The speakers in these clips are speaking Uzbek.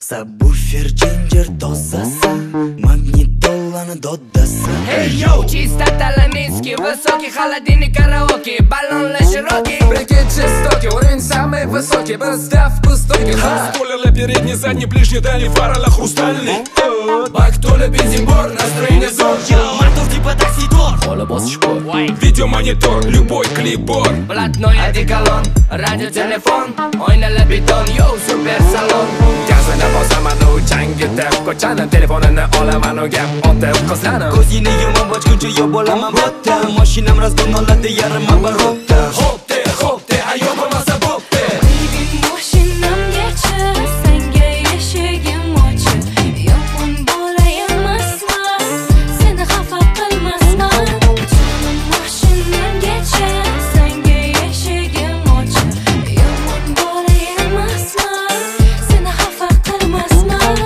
Subwoofer ginger dozasi, magnitolani doddasi. Hey yo, чисто таланинский, высокий холодильник караоке, баллон широкий, прикид жестокий, уровень самый высокий, поставку стойкий. Столерла передний, задний, ближний, дальний, фарала хрустальный. Бактоля, бензинбор, настроение зор. Мотор типа такси-дор. Пола босс шпор. Видеомонитор, любой клипбор. блатной одеколон, радиотелефон, o'ynala beton, yo, super salon. Gazini bosaman u changitib, ko'chani telefonini olaman u gap otib qizlarni. Ko'zingni yumib ochguncha yo'q bo'laman botta. Mashinam razgon oladi yarim оборотda. Hopte, hopte, ayo bo'lmasa bo'pti. Mashinamgacha senga eshigim ochiq. Yomon bola emasman, seni xafa qilmasman. Jonim mashinamgacha senga eshigim ochiq. Yomon bola emasman, seni xafa qilmasman.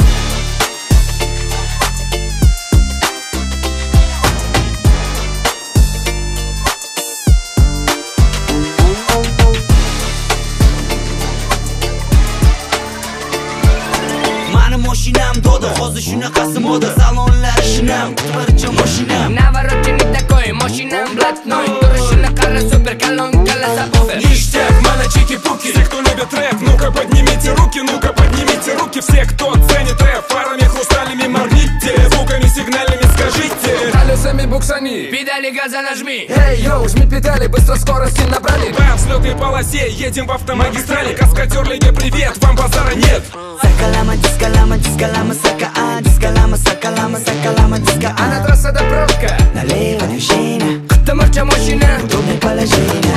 Mani mashinam do'da, hozir shunaqasi moda. Salonlar shinam, barcha mashinam. Наворотенный такой, машинам блатной, turishini qara, super kalon, kalla subwoofer. Ништяк, мана, чики-пуки. Все, кто любит рэп, ну-ка поднимите руки, ну-ка поднимите руки. Все, кто ценит рэп, фарами хрустальными моргните, звуками сигнальными скажите. Колесами буксани, Педали газа нажми. эй, йоу, жми педали, быстро скорости набрали. По взлетной полосе едем в автомагистрали. Каскадерлиге привет, вам базара нет. Sakalama, diskalama, diskalama, saka, diskalama, sakalama, sakalama, diska. А на трассада пробка. Налево движение, Qitmircha mashina, удобное положение.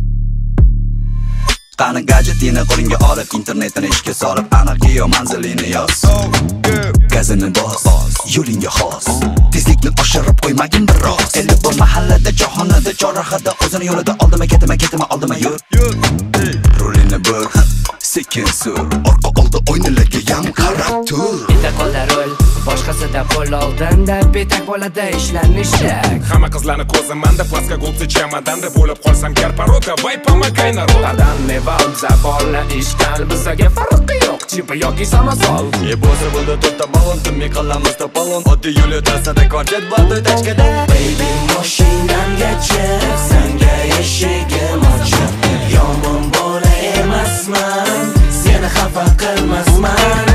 Qani gadjetini qo'lingga olib, internetni ishga solib, aniq manzilini yoz. Gazini bos, yo'lingga xos. Tezlikni oshirib qo'ymagin biroz. Eli bu mahallada, jahonada, chorrahada, o'zini yo'lida oldima ketma, oldima yur. Rulini bur, sekin sur, orqa oldi o'ynalarga ham qarab tur. bitta qo'lda rul, boshqasida qo'l oldinda, betak bo'ladi ishlanishdak. Hamma qizlarni ko'zimanda, плоскогубцы чемоданда. Bo'lib qolsam garparo, давай помогай народ. Qadamli val, zabolni ishgal, bizga farqi yo'q, chipi yoki samasol. Bo'lsa bo'ldi to'rtta balon, timmi qilamiz topalon. Oddiy yo'li trassada korjet bordi tachkada. Baby, mashinamgacha senga eshigim ochiq. Yomon bola emasman, seni xafa qilmasman.